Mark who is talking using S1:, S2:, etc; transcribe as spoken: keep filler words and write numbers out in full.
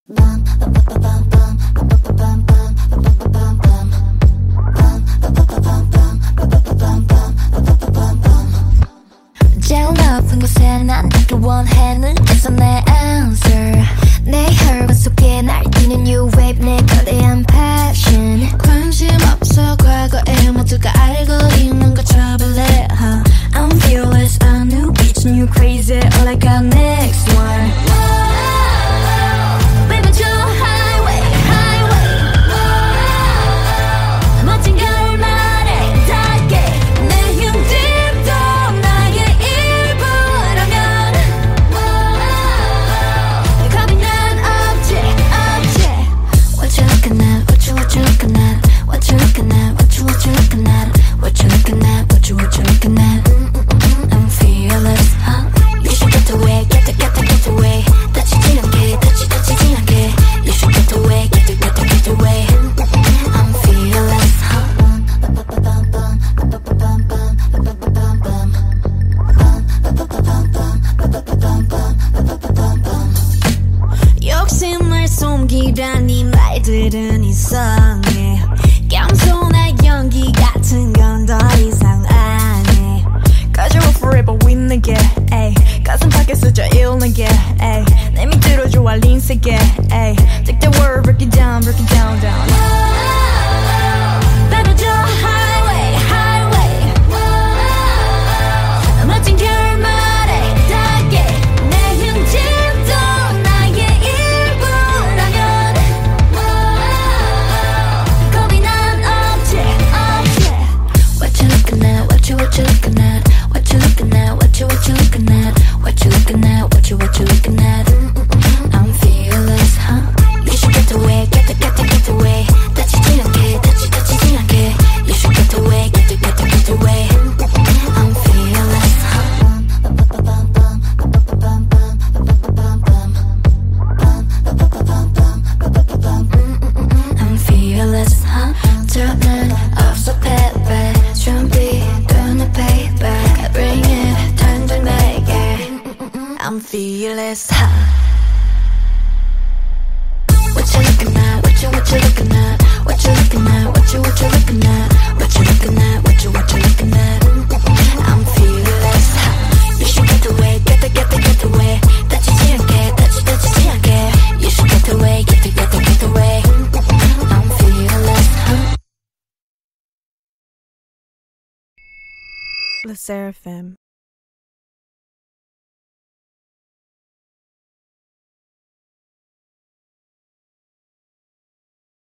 S1: 제일 높은 곳에 난 닿길 원해 느껴서 내 answer 내 혈관 속에 날뛰는 new wave 내 거대한 passion 관심 없어 과거에 모두가 알고 있는 거 trouble it huh? I'm fearless a new bitch new crazy all I got next one Baby 저 highway highway 멋진 결말에 닿게 내 힘듦도 나의 일부라면 겁이 난 없지 없지 What you looking at what you what you looking at what you looking at what you what you looking at what you looking at what you what you looking at I'm fearless huh? You should get away get the get the get away 다치지 않게 다치 다치지 않게 You should get away get the get the get away I'm fearless huh? 욕심을 숨기란 이 말들은 이상해 겸손한 연기 같은 건 더 이상 안 해 Cause you're forever with 내게 ay. 가슴 밖에 쓰여 일내게 ay. 내 밑으로 좋아 린 세게 ay. Take the word break it down break it down down Baby 저 highway highway 멋진 결말에 닿게 내 힘짐도 나의 일부라면 겁이 난 없지 없지 What you looking at what you what you looking at what you looking at what you what you looking at what you looking at what you what you looking at I'm fearless huh? You should get away get the get the get away 다치지 않게 다치 다치지 않게 You should get away get the get the get away I'm fearless huh? I'm fearless huh? 저는 없어 패배 준비되는 paper Bring it 당장 내게 I'm fearless huh? What you looking at what you what you looking at what you looking at what you what you looking at what you looking at what you what you looking at I'm fearless huh? You should get away get the get the get away 다치지 않게 다치 다치지 않게 You should get away get the get the get away I'm fearless huh?
S2: Le Seraphim.